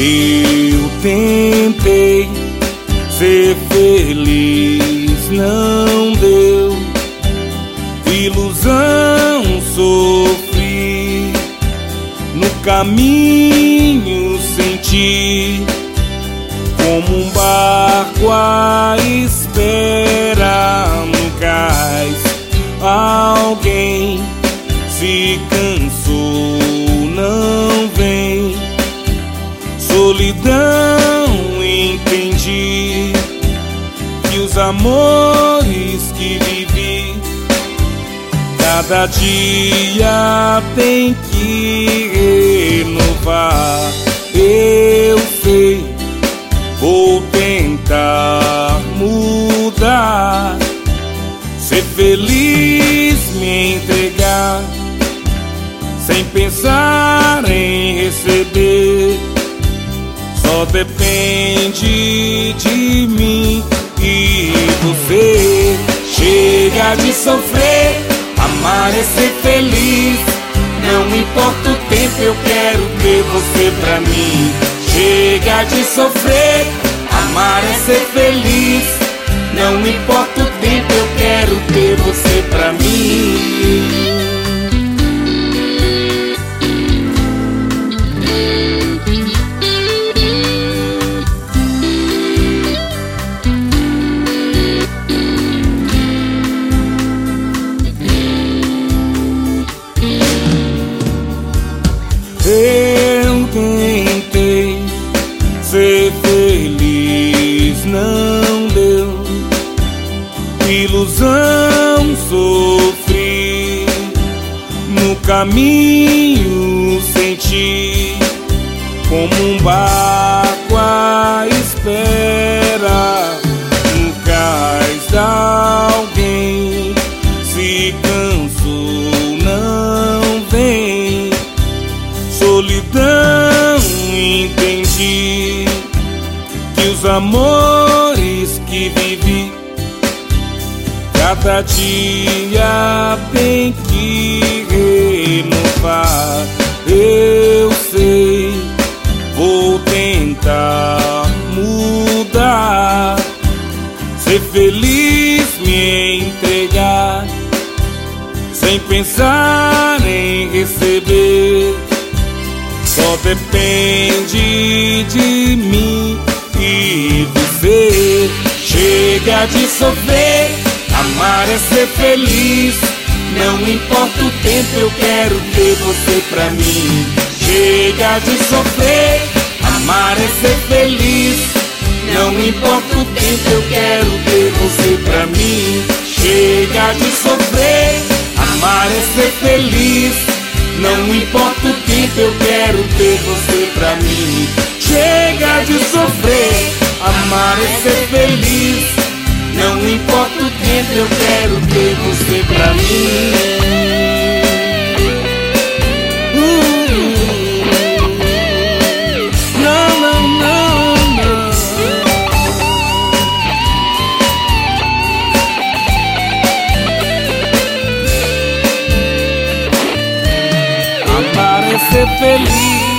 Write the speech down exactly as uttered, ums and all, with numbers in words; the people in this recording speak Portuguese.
Eu tentei ser feliz, não deu. Ilusão sofri, no caminho senti como um barco à espera no cais. Alguém se cansou, não vem. Solidão, entendi que os amores que vivi cada dia tem que renovar. Eu sei, vou tentar mudar, ser feliz, me entregar, sem pensar em receber. Só depende de mim e você. Chega de sofrer, amar é ser feliz. Não importa o tempo, eu quero ter você pra mim. Chega de sofrer, amar é ser feliz. Não importa o tempo, eu quero ter você pra mim. Eu tentei ser feliz, não deu. Ilusão sofri, no caminho senti como um barco à espera no cais de alguém. Se cansou, não vem. Solidão, entendi que os amores que vivi cada dia tem que renovar. Eu sei, vou tentar mudar, ser feliz, me entregar, sem pensar em receber. Só depende de mim e você. Chega de sofrer, amar é ser feliz. Não importa o tempo, eu quero ter você pra mim. Chega de sofrer, amar é ser feliz. Não importa o tempo, eu quero ter você pra mim. Chega de sofrer, amar é ser feliz. Não importa o tempo, eu quero ter você pra mim. Chega de sofrer, amar é ser feliz. Não importa o tempo, eu quero ter você pra mim. Não, não, não, não. Amar é ser feliz.